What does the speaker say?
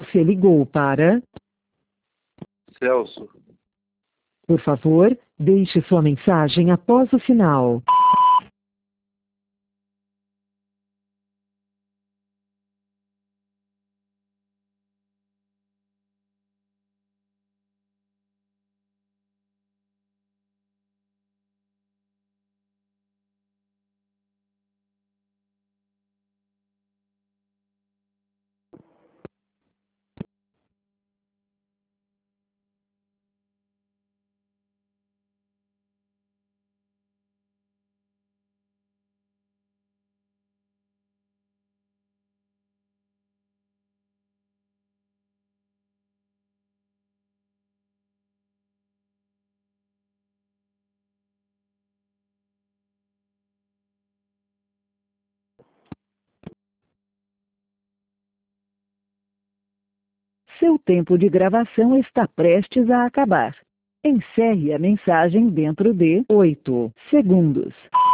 Você ligou para... Celso, Por favor, deixe sua mensagem após o sinal. Seu tempo de gravação está prestes a acabar. Encerre a mensagem dentro de 8 segundos.